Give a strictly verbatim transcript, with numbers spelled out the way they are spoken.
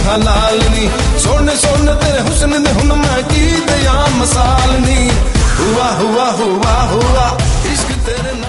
हलाल नी सोने सोने तेरे हुस्न ने हुन मैं की दया मसाल नी हुआ हुआ हुआ हुआ इश्क तेरे